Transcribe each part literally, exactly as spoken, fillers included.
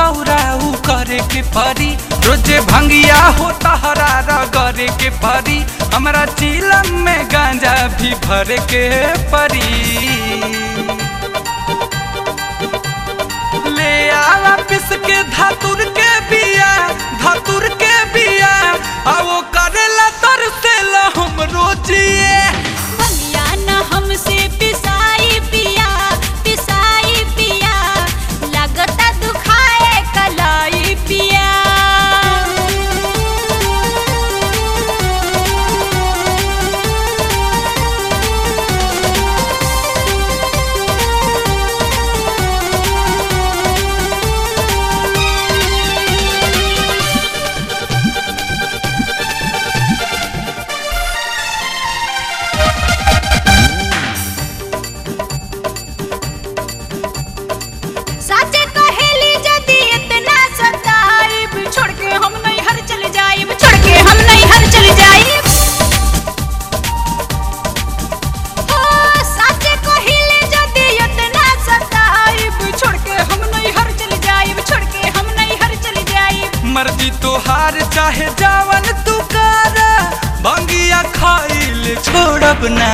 गौरा उ करे के परी रोजे भंगिया होता हरारा करे के परी हमरा चीलम में गांजा भी भरे के परी ले आवा पिस के धातुर के बिया धातुर के बिया आ वो करेला तरसेला हम रोजिए भंगिया न हमसे पिसाई पिया पिसाई पिया लगता दुखाए कलाई पिया मर्जी तोहार चाहे जावन तू कर भंगिया खाइल छोड़ब ना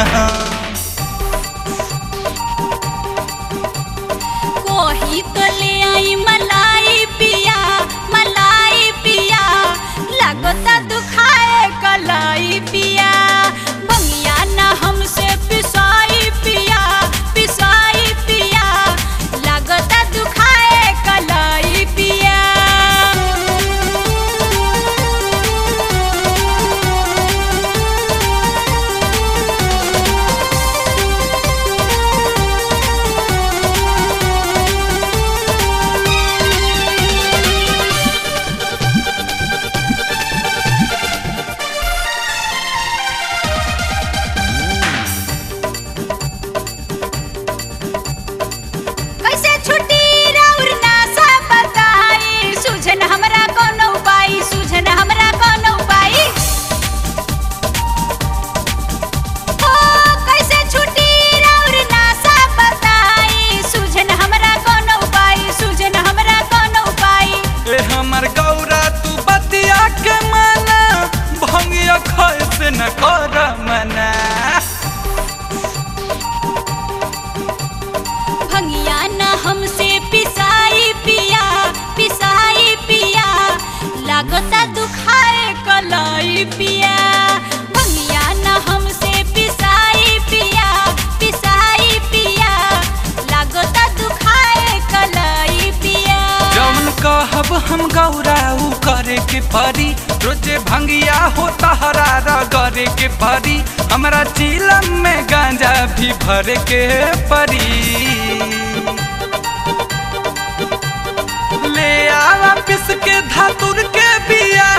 कोही तो ले आई मलाई पिया मलाई पिया लगता दुखाए कलाई पिया भंगिया ना हमसे पिसाई पिया पिसाई पिया लगता दुखाए कलाई पिया न कर मना भंगिया न हमसे पिसाई पिया पिसाई पिया लगता दुखाए कलाई पिया भंगिया न हमसे पिसाई पिया पिसाई पिया लगता दुखाए कलाई पिया जौन कहब हम गौरा उ करे के परी रोजे भंगिया होता हरारा करे के परी हमरा चीलम में गांजा भी भरे के परी ले आवा पिस के धातुर के बिया